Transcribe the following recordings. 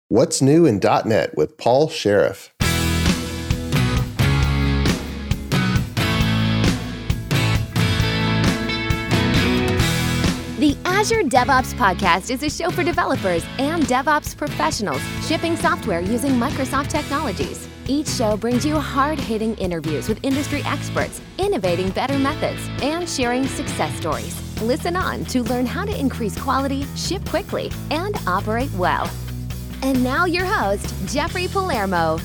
What's New in .NET with Paul Sheriff. The Azure DevOps Podcast is a show for developers and DevOps professionals shipping software using Microsoft technologies. Each show brings you hard-hitting interviews with industry experts, innovating better methods, and sharing success stories. Listen on to learn how to increase quality, ship quickly, and operate well. And now your host, Jeffrey Palermo.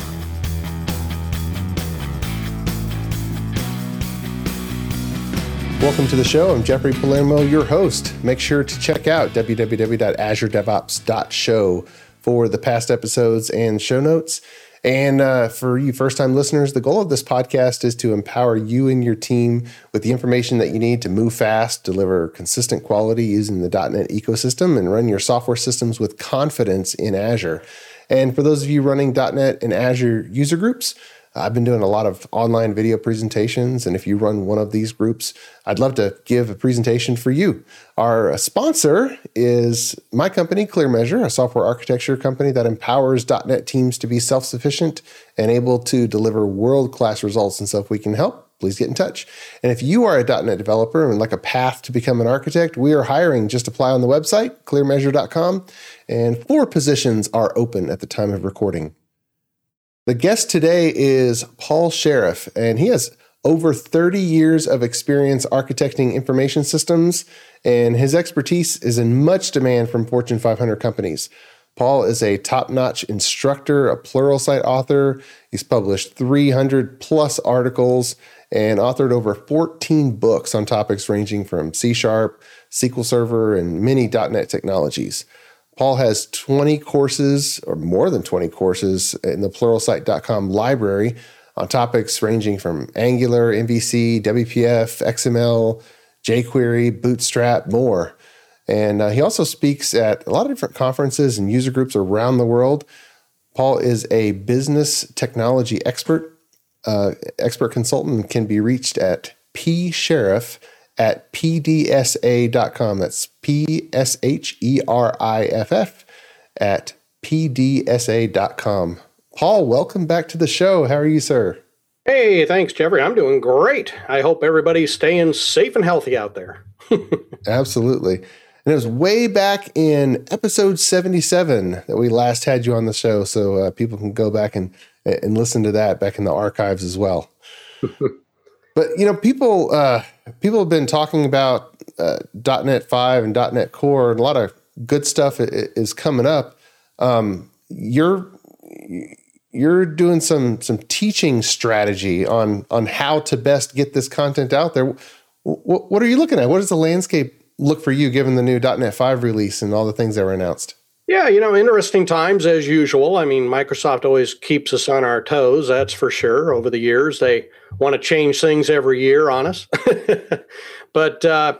Welcome to the show. I'm Jeffrey Palermo, your host. Make sure to check out www.azuredevops.show for the past episodes and show notes. And for you first-time listeners, the goal of this podcast is to empower you and your team with the information that you need to move fast, deliver consistent quality using the .NET ecosystem, and run your software systems with confidence in Azure. And for those of you running .NET and Azure user groups, I've been doing a lot of online video presentations, and if you run one of these groups, I'd love to give a presentation for you. Our sponsor is my company, ClearMeasure, a software architecture company that empowers .NET teams to be self-sufficient and able to deliver world-class results. And so if we can help, please get in touch. And if you are a .NET developer and like a path to become an architect, we are hiring. Just apply on the website, clearmeasure.com, and 4 positions are open at the time of recording. The guest today is Paul Sheriff, and he has over 30 years of experience architecting information systems, and his expertise is in much demand from Fortune 500 companies. Paul is a top-notch instructor, a Pluralsight author. He's published 300 plus articles and authored over 14 books on topics ranging from C#, SQL Server, and many .NET technologies. Paul has 20 courses, or more than 20 courses, in the Pluralsight.com library on topics ranging from Angular, MVC, WPF, XML, jQuery, Bootstrap, more. And he also speaks at a lot of different conferences and user groups around the world. Paul is a business technology expert, expert consultant, and can be reached at psheriff at pdsa.com. That's psheriff at pdsa.com. Paul, welcome back to the show. How are you, sir? Hey, thanks, Jeffrey. I'm doing great. I hope everybody's staying safe and healthy out there. Absolutely. And it was way back in episode 77 that we last had you on the show, so people can go back and listen to that back in the archives as well. But, you know, people have been talking about .NET 5 and .NET Core, and a lot of good stuff is coming up. You're doing some teaching strategy on how to best get this content out there. What are you looking at? What does the landscape look for you, given the new .NET 5 release and all the things that were announced? Yeah, interesting times as usual. I mean, Microsoft always keeps us on our toes, that's for sure. Over the years, they want to change things every year on us. But,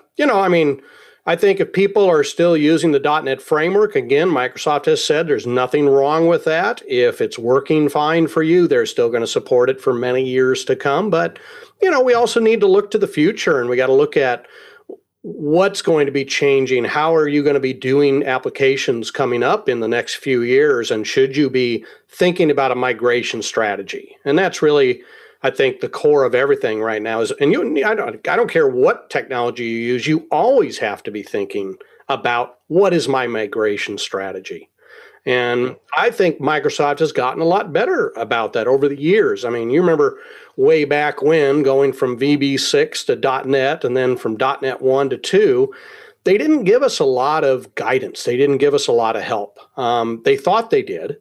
I think if people are still using the .NET framework, again, Microsoft has said there's nothing wrong with that. If it's working fine for you, they're still going to support it for many years to come. But, we also need to look to the future, and we got to look at what's going to be changing. How are you going to be doing applications coming up in the next few years? And should you be thinking about a migration strategy? And that's really, I think, the core of everything right now is, and I don't care what technology you use, you always have to be thinking about what is my migration strategy. And I think Microsoft has gotten a lot better about that over the years. I mean, you remember way back when, going from VB6 to .NET and then from .NET 1 to 2, they didn't give us a lot of guidance. They didn't give us a lot of help. They thought they did.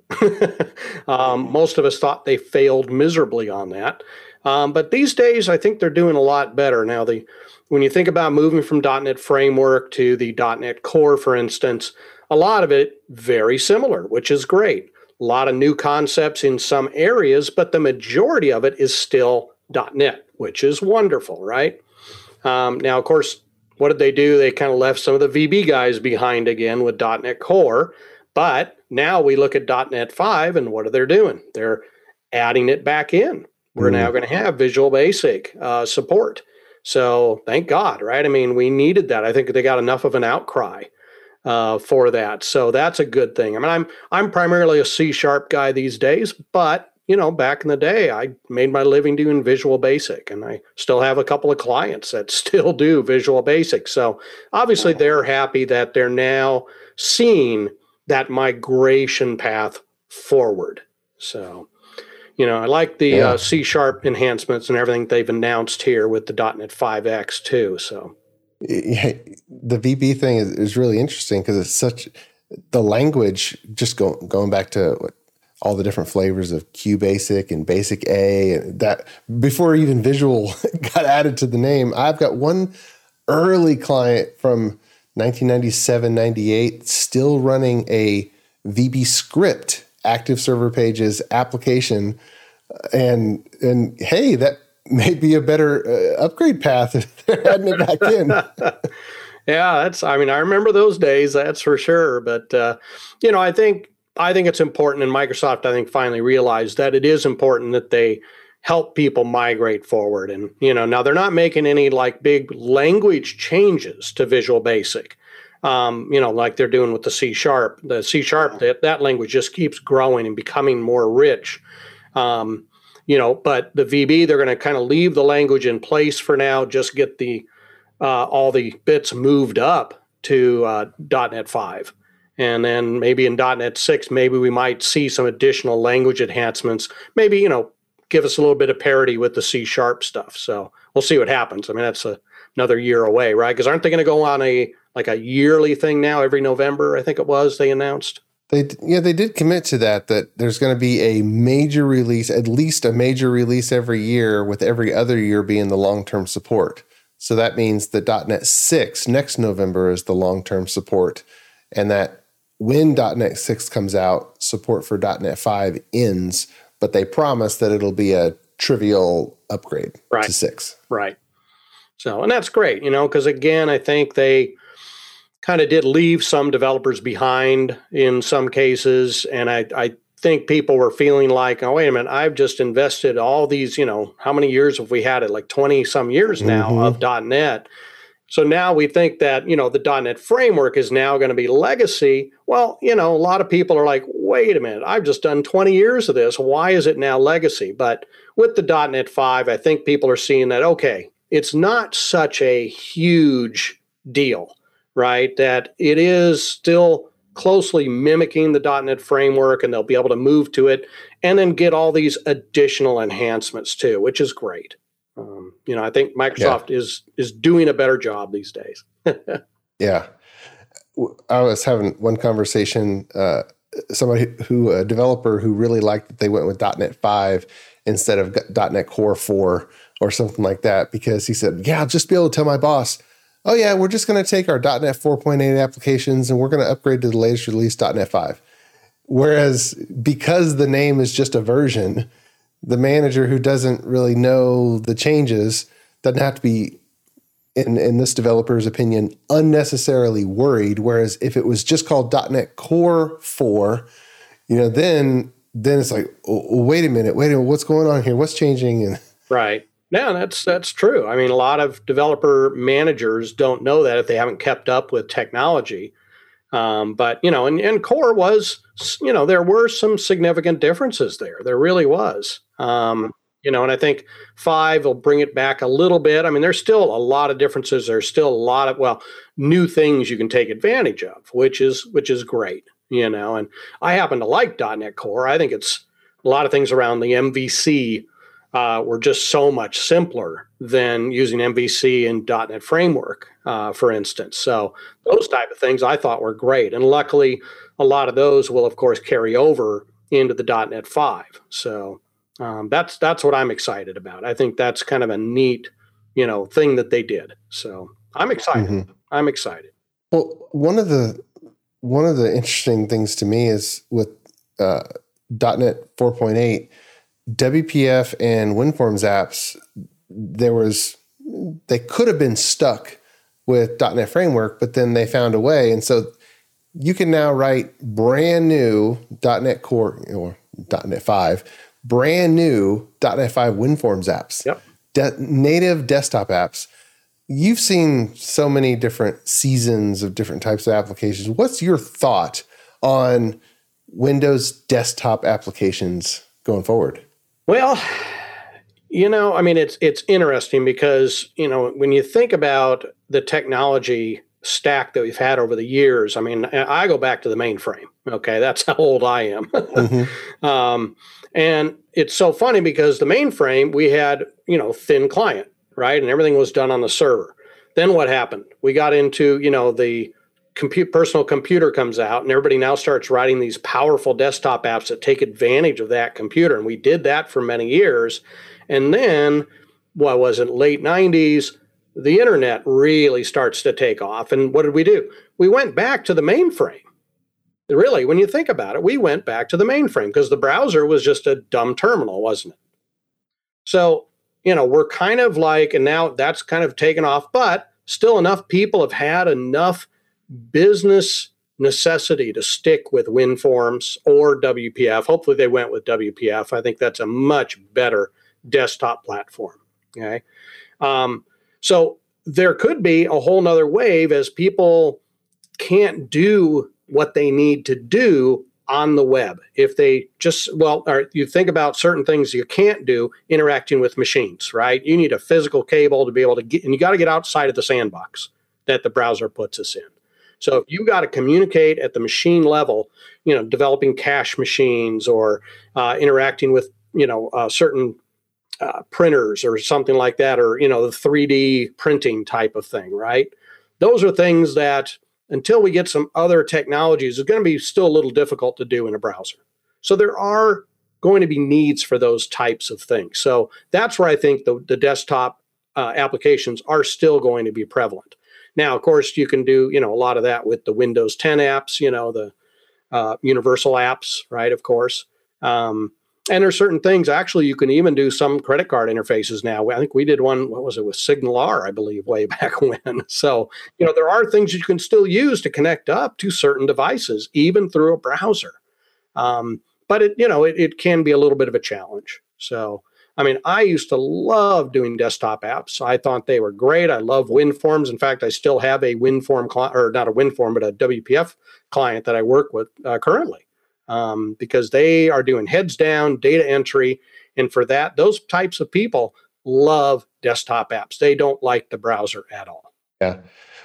Most of us thought they failed miserably on that. But these days, I think they're doing a lot better. Now, when you think about moving from .NET Framework to the .NET Core, for instance, a lot of it very similar, which is great. A lot of new concepts in some areas, but the majority of it is still .NET, which is wonderful, right? Now, of course, what did they do? They kind of left some of the VB guys behind again with .NET Core, but now we look at .NET 5 and what are they doing? They're adding it back in. We're now going to have Visual Basic support. So thank God, right? I mean, we needed that. I think they got enough of an outcry. for that. So that's a good thing. I mean, I'm primarily a C# guy these days, but back in the day, I made my living doing Visual Basic, and I still have a couple of clients that still do Visual Basic. So obviously they're happy that they're now seeing that migration path forward. So, I like the C# enhancements and everything they've announced here with the .NET 5X too. So the VB thing is really interesting because it's such the language, just going back to all the different flavors of QBasic and Basic A, and that before even Visual got added to the name. I've got one early client from 1997, 98 still running a VB Script Active Server Pages application. And hey, that may be a better upgrade path if they're adding it back in. Yeah, I remember those days, that's for sure. But, I think it's important, and Microsoft, I think, finally realized that it is important that they help people migrate forward. And, now they're not making any like big language changes to Visual Basic, like they're doing with the C#. The C#, that language just keeps growing and becoming more rich. But the VB, they're going to kind of leave the language in place for now, just get the all the bits moved up to .NET 5. And then maybe in .NET 6, maybe we might see some additional language enhancements, maybe, give us a little bit of parity with the C# stuff. So we'll see what happens. I mean, that's another year away, right? Because aren't they going to go on a yearly thing now every November? I think it was, they announced. They did commit to that there's going to be a major release, at least a major release every year, with every other year being the long-term support. So that means that .NET 6 next November is the long-term support, and that when .NET 6 comes out, support for .NET 5 ends, but they promise that it'll be a trivial upgrade to 6. Right. So, and that's great, because again, I think they kind of did leave some developers behind in some cases. And I think people were feeling like, oh, wait a minute, I've just invested all these, how many years have we had it? Like 20 some years now of .NET. So now we think that, the .NET framework is now going to be legacy. Well, a lot of people are like, wait a minute, I've just done 20 years of this. Why is it now legacy? But with the .NET 5, I think people are seeing that, okay, it's not such a huge deal, right? That it is still closely mimicking the .NET framework, and they'll be able to move to it and then get all these additional enhancements too, which is great. I think Microsoft is doing a better job these days. Yeah. I was having one conversation, a developer who really liked that they went with .NET 5 instead of .NET Core 4 or something like that, because he said, I'll just be able to tell my boss, oh yeah, we're just going to take our .NET 4.8 applications and we're going to upgrade to the latest release .NET 5. Whereas because the name is just a version, the manager who doesn't really know the changes doesn't have to be, in this developer's opinion, unnecessarily worried. Whereas if it was just called .NET Core 4, then it's like, oh, wait a minute, what's going on here? What's changing? And right. Yeah, that's true. I mean, a lot of developer managers don't know that if they haven't kept up with technology. But, and Core was, there were some significant differences there. There really was. And I think 5 will bring it back a little bit. I mean, there's still a lot of differences. There's still a lot of, new things you can take advantage of, which is great, and I happen to like .NET Core. I think it's a lot of things around the MVC were just so much simpler than using MVC in .NET Framework, for instance. So those type of things I thought were great. And luckily, a lot of those will, of course, carry over into the .NET 5. So that's what I'm excited about. I think that's kind of a neat, thing that they did. So I'm excited. Mm-hmm. I'm excited. Well, one of the interesting things to me is with .NET 4.8, WPF and WinForms apps, they could have been stuck with .NET Framework, but then they found a way. And so you can now write brand new .NET Core or .NET 5, brand new .NET 5 WinForms apps, native desktop apps you've seen so many different seasons of different types of applications. What's your thought on Windows desktop applications going forward? Well, I mean, it's interesting because, when you think about the technology stack that we've had over the years, I mean, I go back to the mainframe. Okay, that's how old I am. Mm-hmm. And it's so funny because the mainframe, we had, thin client, right? And everything was done on the server. Then what happened? We got into, the personal computer comes out, and everybody now starts writing these powerful desktop apps that take advantage of that computer. And we did that for many years. And then, what was it, late 90s, the internet really starts to take off. And what did we do? We went back to the mainframe. Really, when you think about it, we went back to the mainframe because the browser was just a dumb terminal, wasn't it? So, we're kind of like, and now that's kind of taken off, but still enough people have had enough business necessity to stick with WinForms or WPF. Hopefully they went with WPF. I think that's a much better desktop platform. Okay. So there could be a whole nother wave as people can't do what they need to do on the web. If they you think about certain things you can't do interacting with machines, right? You need a physical cable to be able to get, and you got to get outside of the sandbox that the browser puts us in. So if you got to communicate at the machine level, developing cache machines or interacting with, certain printers or something like that, or, the 3D printing type of thing, right? Those are things that until we get some other technologies, it's going to be still a little difficult to do in a browser. So there are going to be needs for those types of things. So that's where I think the desktop applications are still going to be prevalent. Now, of course, you can do, a lot of that with the Windows 10 apps, the universal apps, right, of course. And there's certain things, actually, you can even do some credit card interfaces now. I think we did one, what was it, with SignalR, I believe, way back when. So, there are things you can still use to connect up to certain devices, even through a browser. But it can be a little bit of a challenge. So, I mean, I used to love doing desktop apps. I thought they were great. I love WinForms. In fact, I still have a WinForm client, or not a WinForm, but a WPF client that I work with currently. Because they are doing heads down data entry. And for that, those types of people love desktop apps. They don't like the browser at all. Yeah.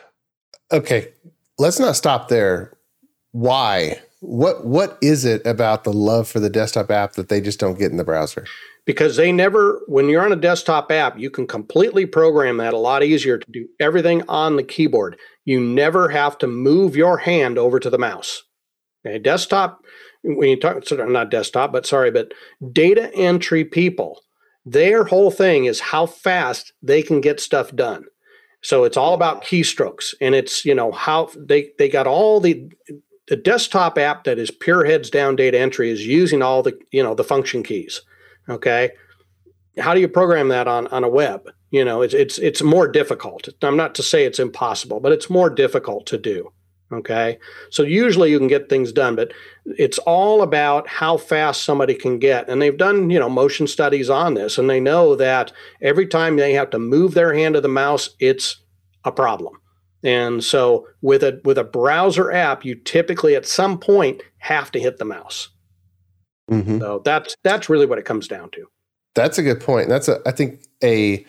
Okay. Let's not stop there. Why? What is it about the love for the desktop app that they just don't get in the browser? Because when you're on a desktop app, you can completely program that a lot easier to do everything on the keyboard. You never have to move your hand over to the mouse. Okay, desktop, when you talk, not desktop, but data entry people, their whole thing is how fast they can get stuff done. So it's all about keystrokes, and it's, how they got all the desktop app that is pure heads down data entry is using all the, the function keys. Okay. How do you program that on a web? It's more difficult. I'm not to say it's impossible, but it's more difficult to do. Okay. So usually you can get things done, but it's all about how fast somebody can get. And they've done, motion studies on this, and they know that every time they have to move their hand to the mouse, it's a problem. And so with a browser app, you typically at some point have to hit the mouse. Mm-hmm. So that's really what it comes down to. That's a good point. That's I think a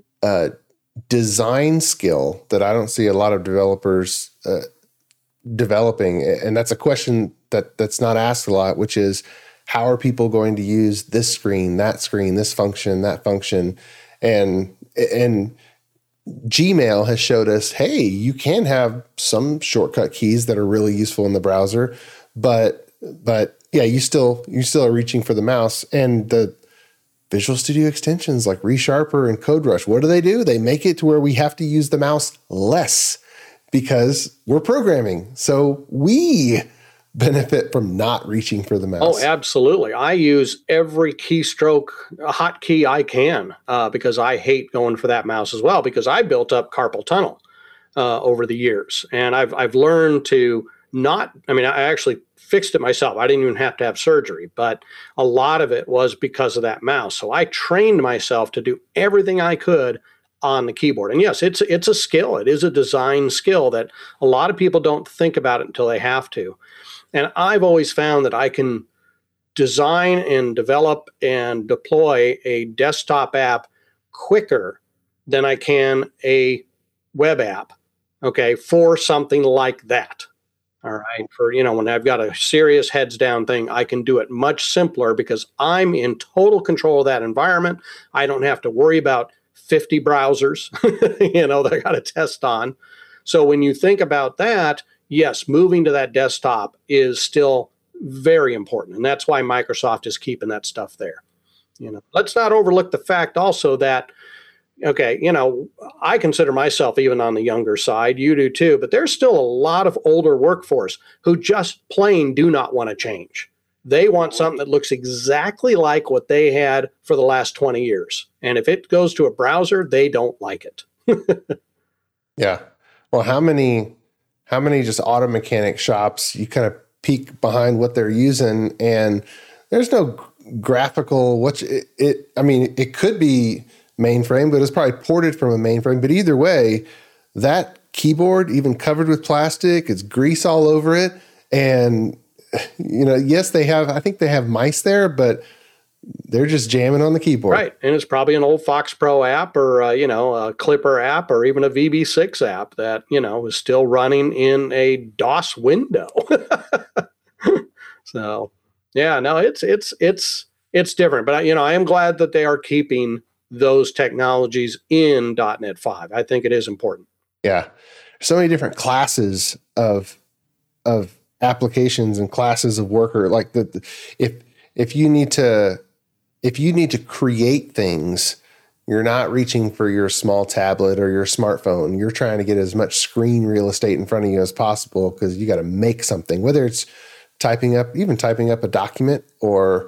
design skill that I don't see a lot of developers developing, and that's a question that's not asked a lot, which is how are people going to use this screen, this function, that function, and Gmail has showed us, hey, you can have some shortcut keys that are really useful in the browser, but yeah, you still are reaching for the mouse. And the Visual Studio extensions like ReSharper and CodeRush, what do? They make it to where we have to use the mouse less because we're programming. So we benefit from not reaching for the mouse. Oh, absolutely. I use every keystroke hotkey I can because I hate going for that mouse as well, because I built up carpal tunnel over the years. And I've learned to I actually fixed it myself. I didn't even have to have surgery, but a lot of it was because of that mouse. So I trained myself to do everything I could on the keyboard. And yes, it's a skill. It is a design skill that a lot of people don't think about it until they have to. And I've always found that I can design and develop and deploy a desktop app quicker than I can a web app, okay, for something like that. All right. For, when I've got a serious heads down thing, I can do it much simpler because I'm in total control of that environment. I don't have to worry about 50 browsers, that I got to test on. So when you think about that, yes, moving to that desktop is still very important. And that's why Microsoft is keeping that stuff there. Let's not overlook the fact also that, okay, I consider myself even on the younger side, you do too, but there's still a lot of older workforce who just plain do not want to change. They want something that looks exactly like what they had for the last 20 years. And if it goes to a browser, they don't like it. Yeah. Well, how many just auto mechanic shops, you kind of peek behind what they're using and there's no graphical, it could be mainframe, but it's probably ported from a mainframe. But either way, that keyboard, even covered with plastic, it's grease all over it. And, yes, I think they have mice there, but they're just jamming on the keyboard. Right. And it's probably an old Fox Pro app or, a Clipper app or even a VB6 app that, is still running in a DOS window. So, yeah, no, it's different. But, I am glad that they are keeping those technologies in .NET 5. I think it is important. Yeah. So many different classes of applications and classes of worker. Like if you need to create things, you're not reaching for your small tablet or your smartphone. You're trying to get as much screen real estate in front of you as possible because you got to make something, whether it's typing up a document or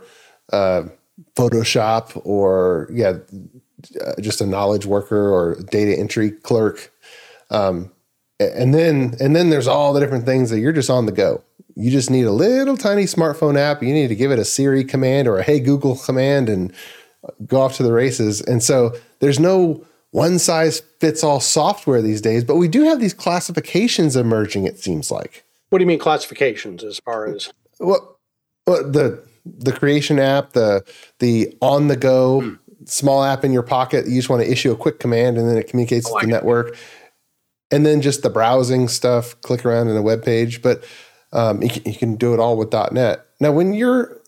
Photoshop or just a knowledge worker or data entry clerk. And then there's all the different things that you're just on the go. You just need a little tiny smartphone app. You need to give it a Siri command or a Hey Google command and go off to the races. And so there's no one size fits all software these days, but we do have these classifications emerging, it seems like. What do you mean classifications as far as? Well, the creation app, the on the go small app in your pocket. You just want to issue a quick command and then it communicates to the network. And then just the browsing stuff, click around in a web page. But you can do it all with .NET. Now, when you're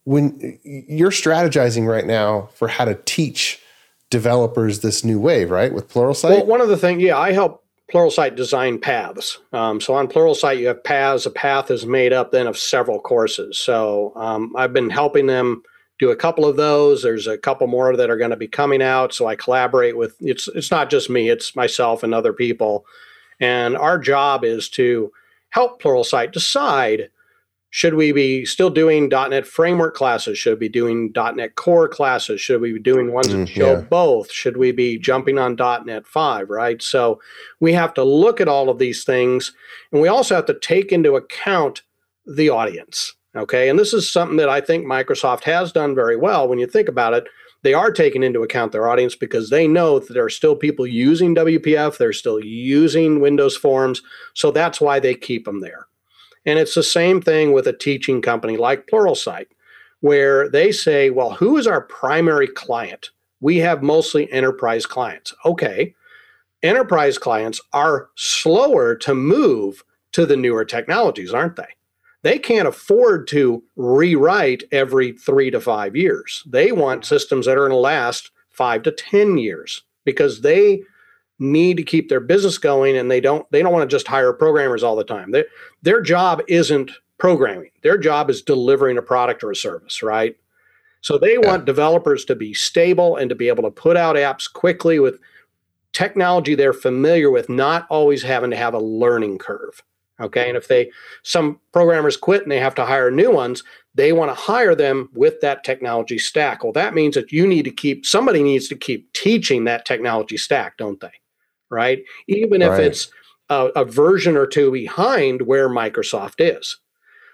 strategizing right now for how to teach developers this new wave, right, with Pluralsight? Well, one of the things, I help Pluralsight design paths. So on Pluralsight, you have paths. A path is made up then of several courses. So I've been helping them do a couple of those. There's a couple more that are going to be coming out. So I collaborate with, it's not just me, it's myself and other people. And our job is to help Pluralsight decide, should we be still doing .NET Framework classes? Should we be doing .NET Core classes? Should we be doing ones that show both? Should we be jumping on .NET 5, right? So we have to look at all of these things, and we also have to take into account the audience, okay? And this is something that I think Microsoft has done very well. When you think about it, they are taking into account their audience because they know that there are still people using WPF, they're still using Windows Forms, so that's why they keep them there. And it's the same thing with a teaching company like Pluralsight, where they say, well, who is our primary client? We have mostly enterprise clients. Okay, enterprise clients are slower to move to the newer technologies, aren't they? They can't afford to rewrite every 3 to 5 years. They want systems that are going to last 5 to 10 years because they need to keep their business going, and they don't want to just hire programmers all the time. Their job isn't programming. Their job is delivering a product or a service, right? So they want developers to be stable and to be able to put out apps quickly with technology they're familiar with, not always having to have a learning curve. Okay. And if some programmers quit and they have to hire new ones, they want to hire them with that technology stack. Well, that means that somebody needs to keep teaching that technology stack, don't they? Right? Even if it's a version or two behind where Microsoft is.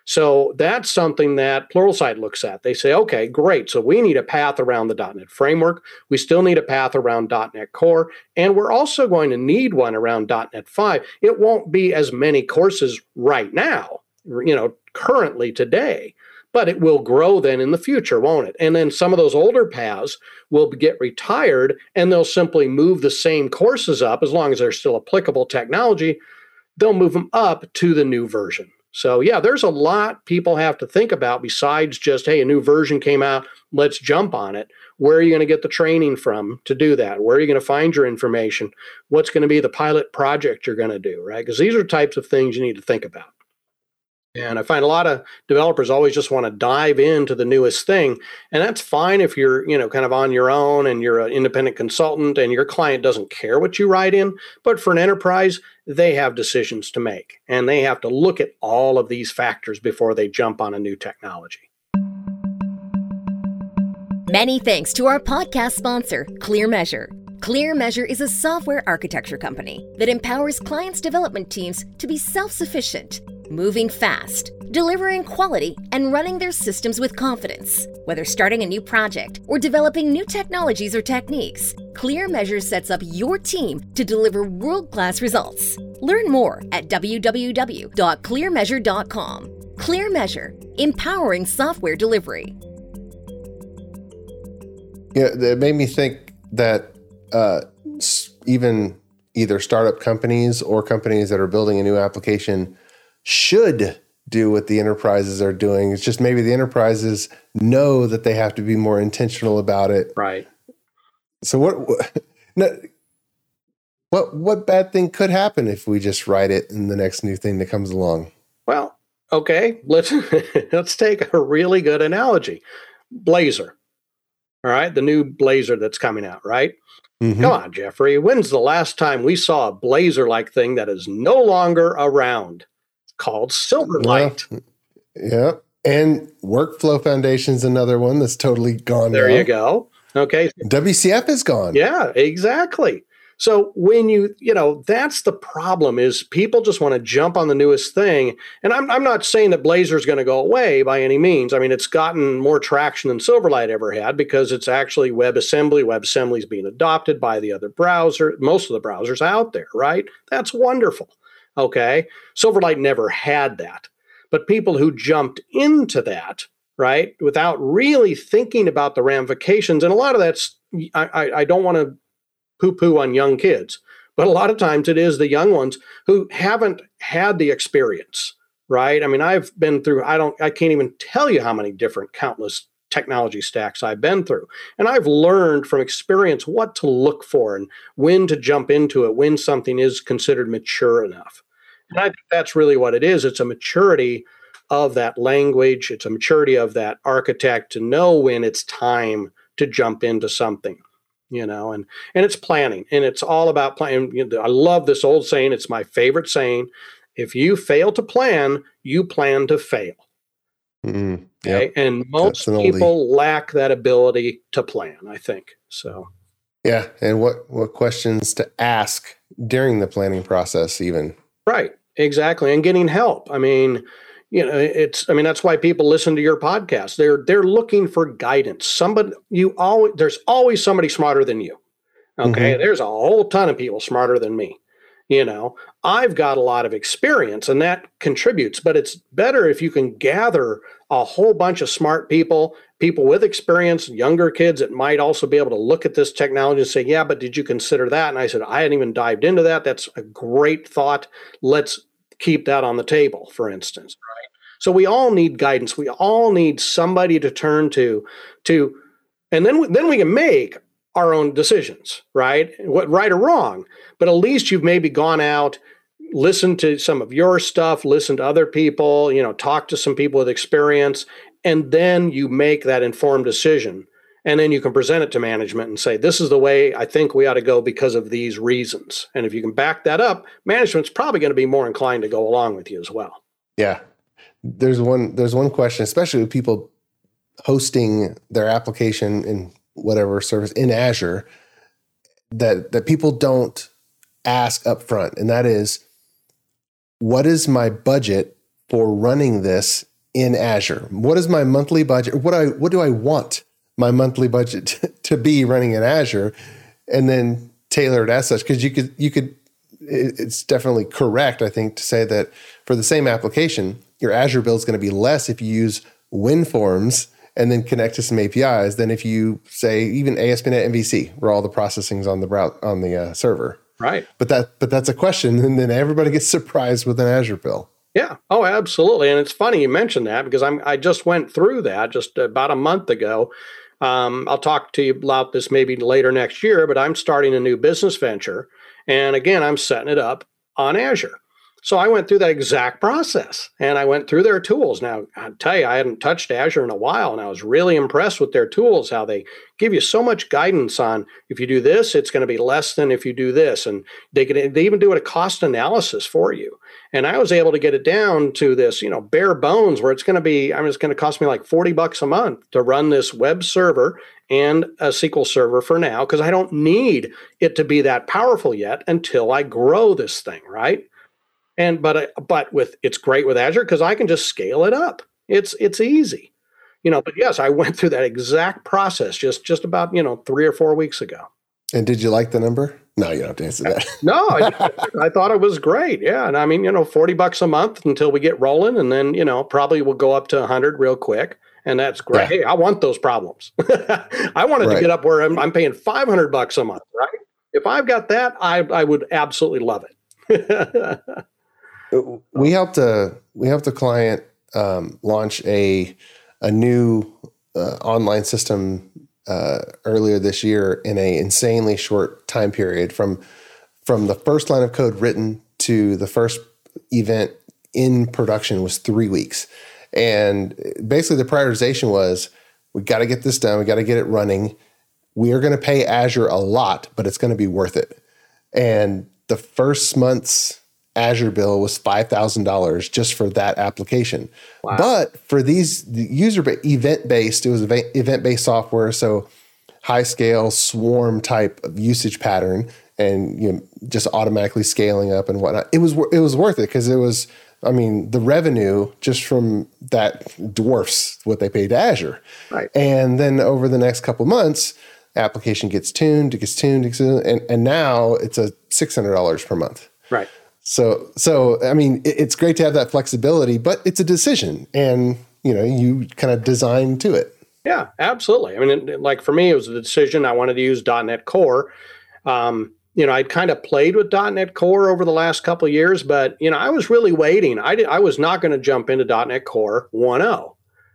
So that's something that Pluralsight looks at. They say, okay, great. So we need a path around the .NET framework. We still need a path around .NET Core. And we're also going to need one around .NET 5. It won't be as many courses right now, currently today, but it will grow then in the future, won't it? And then some of those older paths will get retired, and they'll simply move the same courses up as long as they're still applicable technology. They'll move them up to the new version. So yeah, there's a lot people have to think about besides just, hey, a new version came out, let's jump on it. Where are you going to get the training from to do that? Where are you going to find your information? What's going to be the pilot project you're going to do, right? Because these are types of things you need to think about. And I find a lot of developers always just want to dive into the newest thing. And that's fine if you're, kind of on your own and you're an independent consultant and your client doesn't care what you write in. But for an enterprise, they have decisions to make. And they have to look at all of these factors before they jump on a new technology. Many thanks to our podcast sponsor, ClearMeasure. ClearMeasure is a software architecture company that empowers clients' development teams to be self-sufficient, moving fast, delivering quality, and running their systems with confidence. Whether starting a new project or developing new technologies or techniques, ClearMeasure sets up your team to deliver world-class results. Learn more at www.clearmeasure.com. ClearMeasure, empowering software delivery. Yeah, it made me think that even either startup companies or companies that are building a new application should do what the enterprises are doing. It's just maybe the enterprises know that they have to be more intentional about it. Right. So what bad thing could happen if we just write it in the next new thing that comes along? Well, okay, let's take a really good analogy. Blazor. All right, the new Blazor that's coming out, right? Mm-hmm. Come on, Jeffrey. When's the last time we saw a Blazor-like thing that is no longer around? It's called Silverlight. Well, yeah, and Workflow Foundation's another one that's totally gone. There now. You go. Okay. WCF is gone. Yeah, exactly. So when that's the problem is people just want to jump on the newest thing. And I'm not saying that Blazor is going to go away by any means. I mean, it's gotten more traction than Silverlight ever had because it's actually WebAssembly. WebAssembly is being adopted by the other browser, most of the browsers out there, right? That's wonderful. Okay. Silverlight never had that. But people who jumped into that, right, without really thinking about the ramifications, and a lot of that's, I don't want to poo-poo on young kids, but a lot of times it is the young ones who haven't had the experience, right? I mean, I've been through, I can't even tell you how many different countless technology stacks I've been through. And I've learned from experience what to look for and when to jump into it, when something is considered mature enough. And I think that's really what it is. It's a maturity of that language. It's a maturity of that architect to know when it's time to jump into something. And it's planning, and it's all about planning. I love this old saying. It's my favorite saying. If you fail to plan, you plan to fail. Mm-hmm. Okay. Yep. And most people lack that ability to plan, I think. So. Yeah. And what questions to ask during the planning process even. Right. Exactly. And getting help. I mean, that's why people listen to your podcast. They're looking for guidance. There's always somebody smarter than you. Okay. Mm-hmm. There's a whole ton of people smarter than me. I've got a lot of experience and that contributes, but it's better if you can gather a whole bunch of smart people with experience, younger kids that might also be able to look at this technology and say, yeah, but did you consider that? And I said, I hadn't even dived into that. That's a great thought. Let's keep that on the table, for instance, right? So we all need guidance. We all need somebody to turn to, and then we can make our own decisions, right? What right or wrong, but at least you've maybe gone out, listened to some of your stuff, listened to other people, talk to some people with experience, and then you make that informed decision. And then you can present it to management and say, this is the way I think we ought to go because of these reasons. And if you can back that up, management's probably going to be more inclined to go along with you as well. Yeah. There's one question, especially with people hosting their application in whatever service in Azure that people don't ask up front. And that is, what is my budget for running this in Azure? What is my monthly budget? What do I want my monthly budget to be running in Azure? And then tailor it as such, because you could, it's definitely correct, I think, to say that for the same application, your Azure bill is going to be less if you use WinForms and then connect to some APIs than if you say even ASP.NET MVC, where all the processing's on the server. Right. But that's a question, and then everybody gets surprised with an Azure bill. Yeah. Oh, absolutely. And it's funny you mentioned that, because I just went through that just about a month ago. I'll talk to you about this maybe later next year, but I'm starting a new business venture. And again, I'm setting it up on Azure. So I went through that exact process, and I went through their tools. Now, I'll tell you, I hadn't touched Azure in a while, and I was really impressed with their tools, how they give you so much guidance on if you do this, it's going to be less than if you do this. And they even do a cost analysis for you. And I was able to get it down to this, bare bones, where it's going to cost me like $40 a month to run this web server and a SQL server for now, because I don't need it to be that powerful yet until I grow this thing, right? But it's great with Azure because I can just scale it up. It's easy, But yes, I went through that exact process just about 3 or 4 weeks ago. And did you like the number? No, you don't have to answer that. No, I thought it was great. Yeah, and I mean, $40 a month until we get rolling, and then probably we'll go up to 100 real quick, and that's great. Yeah. Hey, I want those problems. I wanted to get up where I'm paying $500 a month, right? If I've got that, I would absolutely love it. We helped a client launch a new online system earlier this year in an insanely short time period, from the first line of code written to the first event in production was 3 weeks. And basically the prioritization was, we got to get this done. We got to get it running. We are going to pay Azure a lot, but it's going to be worth it. And the first month's Azure bill was $5,000 just for that application. Wow. But for these event-based, it was event-based software, so high scale swarm type of usage pattern, and just automatically scaling up and whatnot. It was worth it, because the revenue just from that dwarfs what they paid to Azure. Right. And then over the next couple of months, application gets tuned, and now it's a $600 per month. Right. So I mean, it's great to have that flexibility, but it's a decision, and you kind of design to it. Yeah, absolutely. I mean, like for me, it was a decision. I wanted to use .NET Core. I'd kind of played with .NET Core over the last couple of years, but I was really waiting. I was not going to jump into .NET Core 1.0.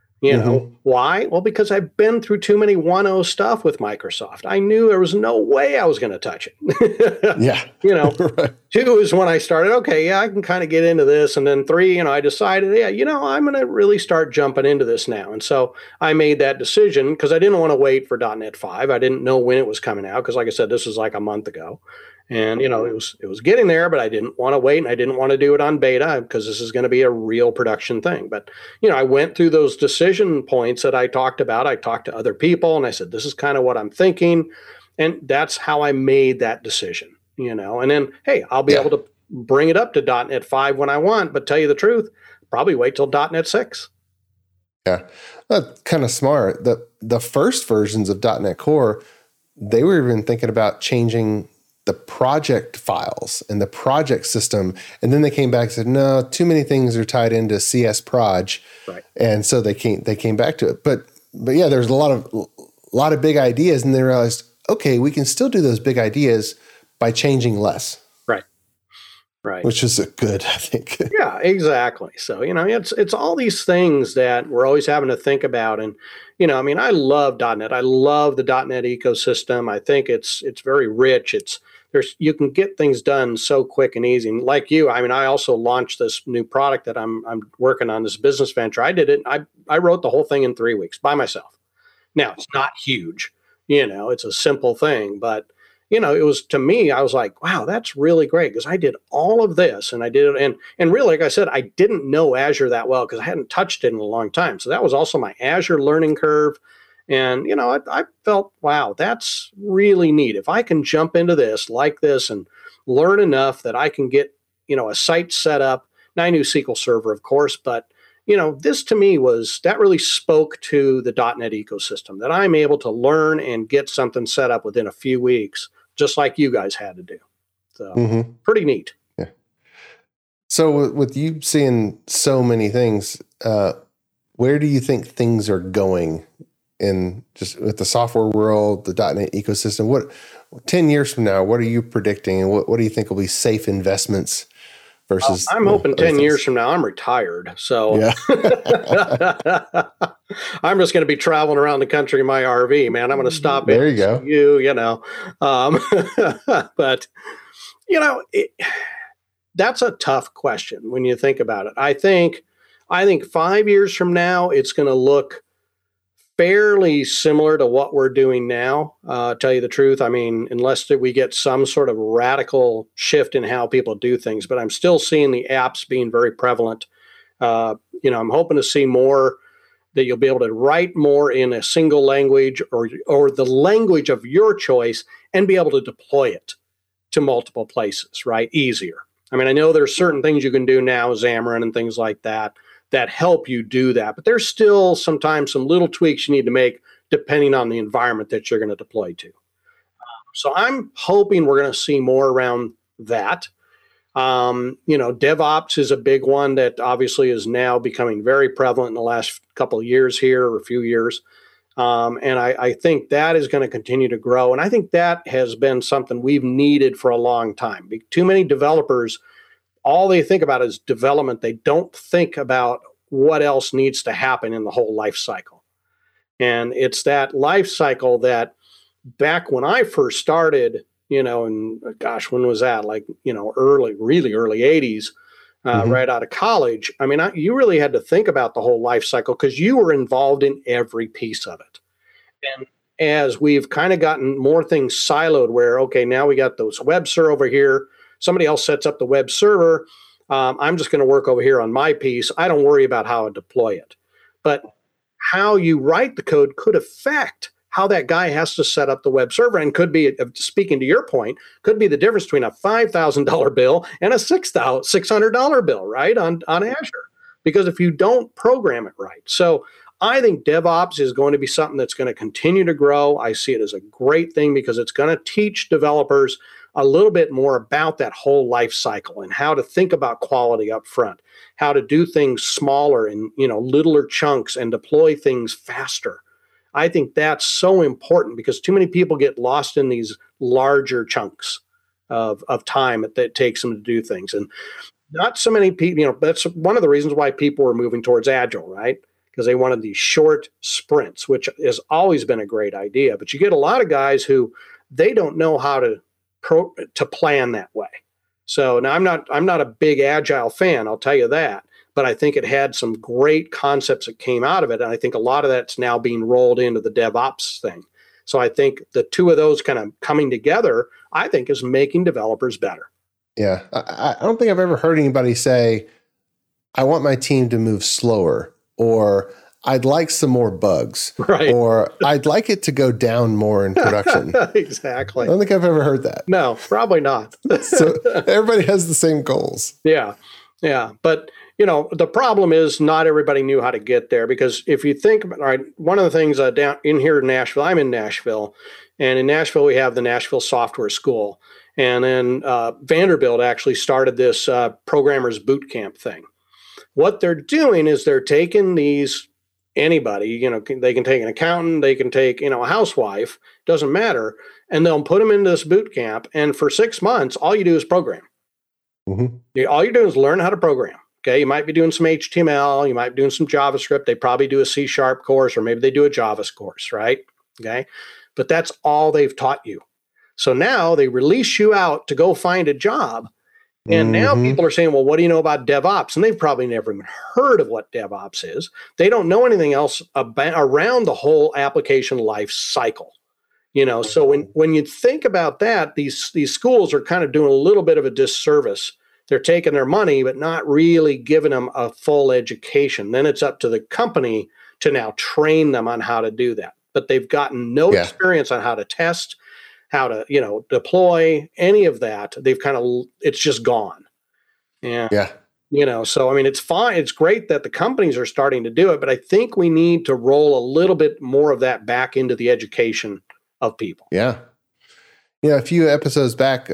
Why? Well, because I've been through too many 1.0 stuff with Microsoft. I knew there was no way I was going to touch it. Yeah. Right. 2 is when I started, okay, yeah, I can kind of get into this. And then 3, I decided, I'm going to really start jumping into this now. And so I made that decision because I didn't want to wait for .NET 5. I didn't know when it was coming out because, like I said, this was like a month ago. And, it was getting there, but I didn't want to wait, and I didn't want to do it on beta because this is going to be a real production thing. But, I went through those decision points that I talked about. I talked to other people, and I said, this is kind of what I'm thinking. And that's how I made that decision, And then, hey, I'll be able to bring it up to .NET 5 when I want, but tell you the truth, probably wait till .NET 6. Yeah, that's kind of smart. The first versions of .NET Core, they were even thinking about changing the project files and the project system. And then they came back and said, no, too many things are tied into CS Proj. Right. And so they came back to it. But yeah, there's a lot of big ideas, and they realized, okay, we can still do those big ideas by changing less. Right. Which is good, I think. Yeah, exactly. So, it's all these things that we're always having to think about. And, I love .NET. I love the .NET ecosystem. I think it's very rich. You can get things done so quick and easy. And like you, I also launched this new product that I'm working on, this business venture. I did it. I wrote the whole thing in 3 weeks by myself. Now, it's not huge. It's a simple thing, but it was, to me, I was like, wow, that's really great, because I did all of this, and I did it. And really, like I said, I didn't know Azure that well because I hadn't touched it in a long time. So that was also my Azure learning curve. And, I felt, wow, that's really neat. If I can jump into this like this and learn enough that I can get, a site set up. Now, I knew SQL Server, of course, but, this to me that really spoke to the .NET ecosystem, that I'm able to learn and get something set up within a few weeks, just like you guys had to do. So pretty neat. Yeah. So with you seeing so many things, where do you think things are going in just with the software world, the .NET ecosystem? What 10 years from now, what are you predicting, and what do you think will be safe investments versus? I'm hoping 10 years from now I'm retired. So yeah. I'm just going to be traveling around the country in my RV, man. I'm going to stop there you go. But that's a tough question when you think about it. I think 5 years from now, it's going to look fairly similar to what we're doing now. Tell you the truth. I mean, unless we get some sort of radical shift in how people do things, but I'm still seeing the apps being very prevalent. I'm hoping to see more that you'll be able to write more in a single language or the language of your choice and be able to deploy it to multiple places, right? Easier. I mean, I know there's certain things you can do now, Xamarin and things like that help you do that. But there's still sometimes some little tweaks you need to make depending on the environment that you're going to deploy to. So I'm hoping we're going to see more around that. DevOps is a big one that obviously is now becoming very prevalent in the last couple of years here, or a few years. And I think that is going to continue to grow. And I think that has been something we've needed for a long time. Too many developers, all they think about is development. They don't think about what else needs to happen in the whole life cycle. And it's that life cycle that back when I first started, and gosh, when was that? Like, really early 80s, right out of college. I mean, you really had to think about the whole life cycle because you were involved in every piece of it. And as we've kind of gotten more things siloed where, okay, now we got those web server over here. Somebody else sets up the web server. I'm just going to work over here on my piece. I don't worry about how I deploy it. But how you write the code could affect how that guy has to set up the web server, and could be, speaking to your point, could be the difference between a $5,000 bill and a $600 bill, right, on Azure. Because if you don't program it right. So I think DevOps is going to be something that's going to continue to grow. I see it as a great thing because it's going to teach developers a little bit more about that whole life cycle and how to think about quality up front, how to do things smaller and, littler chunks and deploy things faster. I think that's so important because too many people get lost in these larger chunks of time that it takes them to do things. And not so many people, that's one of the reasons why people were moving towards Agile, right? Because they wanted these short sprints, which has always been a great idea. But you get a lot of guys who they don't know how to plan that way. So now I'm not a big Agile fan, I'll tell you that, but I think it had some great concepts that came out of it. And I think a lot of that's now being rolled into the DevOps thing. So I think the two of those kind of coming together, I think is making developers better. Yeah. I don't think I've ever heard anybody say, I want my team to move slower, or I'd like some more bugs, right, or I'd like it to go down more in production. Exactly. I don't think I've ever heard that. No, probably not. So everybody has the same goals. Yeah. Yeah. But, the problem is not everybody knew how to get there, because if you think about, all right, one of the things down in here in Nashville, I'm in Nashville, and in Nashville, we have the Nashville Software School. And then Vanderbilt actually started this programmers boot camp thing. What they're doing is they're taking anybody, they can take an accountant, they can take, a housewife, doesn't matter. And they'll put them into this boot camp. And for 6 months, all you do is program. Mm-hmm. All you're doing is learn how to program. Okay. You might be doing some HTML, you might be doing some JavaScript. They probably do a C# course, or maybe they do a Java course, right? Okay. But that's all they've taught you. So now they release you out to go find a job. And now people are saying, well, what do you know about DevOps? And they've probably never even heard of what DevOps is. They don't know anything else around the whole application life cycle. So when you think about that, these schools are kind of doing a little bit of a disservice. They're taking their money, but not really giving them a full education. Then it's up to the company to now train them on how to do that. But they've gotten no experience on how to test, how to, deploy any of that. They've it's just gone. Yeah. So I mean, it's fine. It's great that the companies are starting to do it, but I think we need to roll a little bit more of that back into the education of people. Yeah. A few episodes back,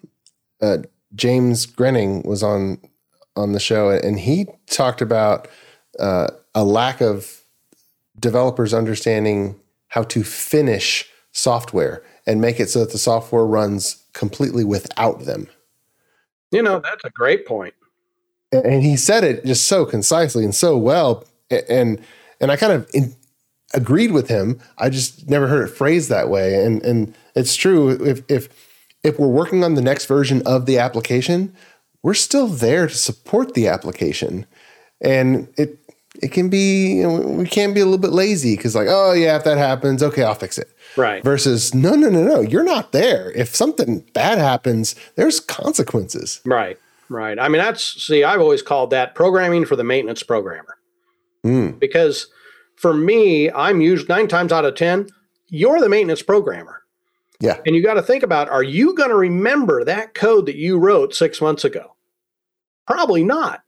James Grenning was on the show, and he talked about a lack of developers understanding how to finish software and make it so that the software runs completely without them. That's a great point. And he said it just so concisely and so well. And I kind of agreed with him. I just never heard it phrased that way. And it's true. If we're working on the next version of the application, we're still there to support the application. And it can be, we can't be a little bit lazy because like, oh yeah, if that happens, okay, I'll fix it. Right. Versus no, you're not there. If something bad happens, there's consequences. Right. I mean, I've always called that programming for the maintenance programmer. Because for me, I'm usually 9 times out of 10, you're the maintenance programmer. Yeah. And you got to think about, are you going to remember that code that you wrote 6 months ago? Probably not.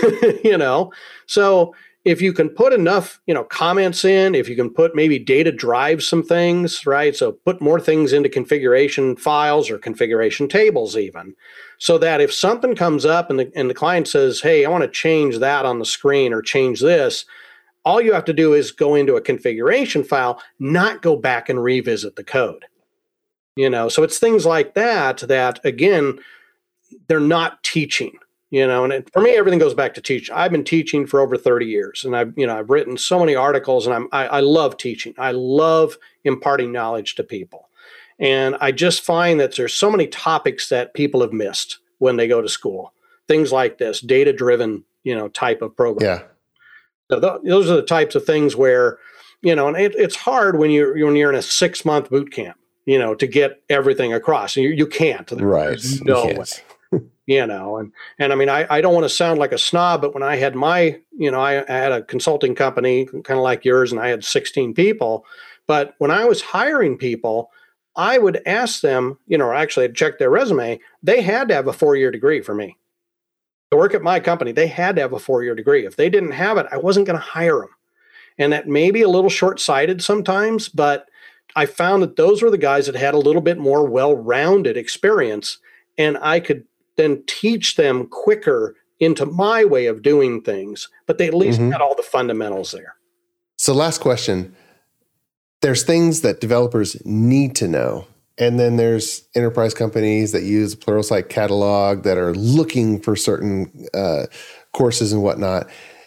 So if you can put enough, comments in, if you can put maybe data drive some things, right? So put more things into configuration files or configuration tables even, so that if something comes up and the client says, hey, I want to change that on the screen or change this, all you have to do is go into a configuration file, not go back and revisit the code. So it's things like that again, they're not teaching. And for me, everything goes back to teaching. I've been teaching for over 30 years, and I've written so many articles, and I love teaching. I love imparting knowledge to people, and I just find that there's so many topics that people have missed when they go to school. Things like this, data-driven, type of program. Yeah. So those are the types of things where, and it's hard when you're in a 6-month boot camp, to get everything across. You can't. Right. No way. And I mean, I don't want to sound like a snob, but when I had I had a consulting company kind of like yours, and I had 16 people. But when I was hiring people, I would ask them, or actually I'd check their resume. They had to have a 4-year degree for me to work at my company. They had to have a 4-year degree. If they didn't have it, I wasn't going to hire them. And that may be a little short-sighted sometimes, but I found that those were the guys that had a little bit more well-rounded experience, and I could then teach them quicker into my way of doing things, but they at least had all the fundamentals there. So last question, there's things that developers need to know. And then there's enterprise companies that use the Pluralsight catalog that are looking for certain courses and whatnot.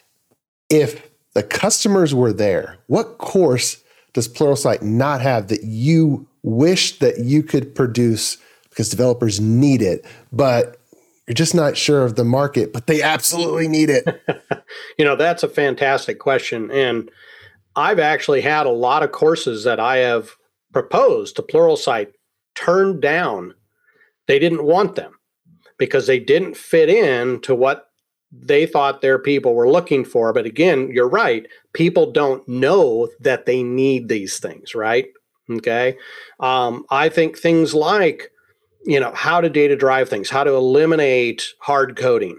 If the customers were there, what course does Pluralsight not have that you wish that you could produce because developers need it, but you're just not sure of the market, but they absolutely need it? That's a fantastic question. And I've actually had a lot of courses that I have proposed to Pluralsight turned down. They didn't want them because they didn't fit in to what they thought their people were looking for. But again, you're right. People don't know that they need these things, right? Okay. I think things like, how to data drive things, how to eliminate hard coding,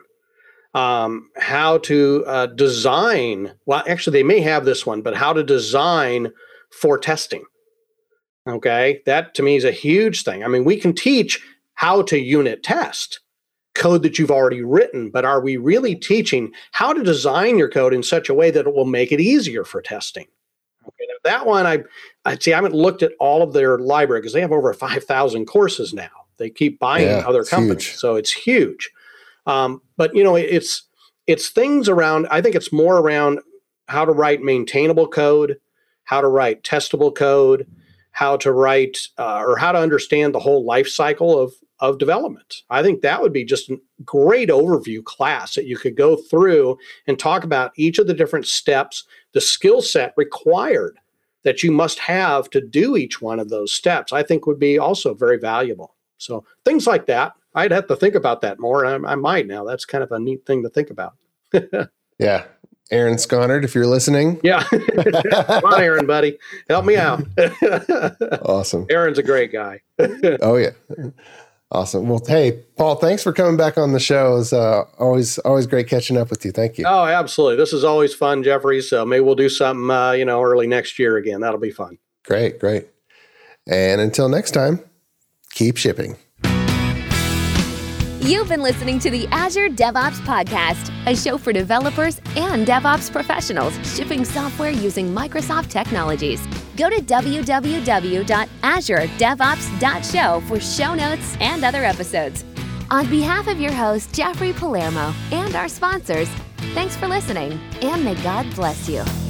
how to design. Well, actually, they may have this one, but how to design for testing. Okay. That to me is a huge thing. I mean, we can teach how to unit test code that you've already written, but are we really teaching how to design your code in such a way that it will make it easier for testing? Okay, now that one, I haven't looked at all of their library because they have over 5,000 courses now. They keep buying other companies, so it's huge. But it's things around. I think it's more around how to write maintainable code, how to write testable code, how to write or how to understand the whole life cycle of development. I think that would be just a great overview class that you could go through and talk about each of the different steps, the skill set required that you must have to do each one of those steps. I think would be also very valuable. So things like that, I'd have to think about that more, and I might now. That's kind of a neat thing to think about. Yeah. Aaron Sconard, if you're listening. Yeah. Come on, Aaron, buddy. Help me out. Awesome. Aaron's a great guy. Oh, yeah. Awesome. Well, hey, Paul, thanks for coming back on the show. It's always great catching up with you. Thank you. Oh, absolutely. This is always fun, Jeffrey. So maybe we'll do something, early next year again. That'll be fun. Great. And until next time, keep shipping. You've been listening to the Azure DevOps Podcast, a show for developers and DevOps professionals shipping software using Microsoft technologies. Go to www.azuredevops.show for show notes and other episodes. On behalf of your host, Jeffrey Palermo, and our sponsors, thanks for listening, and may God bless you.